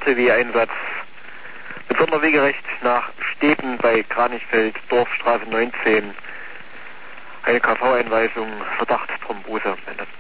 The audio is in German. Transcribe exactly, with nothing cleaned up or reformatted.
C W-Einsatz mit Sonderwegerecht nach Steben bei Kranichfeld, Dorfstraße neunzehn. Eine K V-Einweisung, Verdacht Thrombose.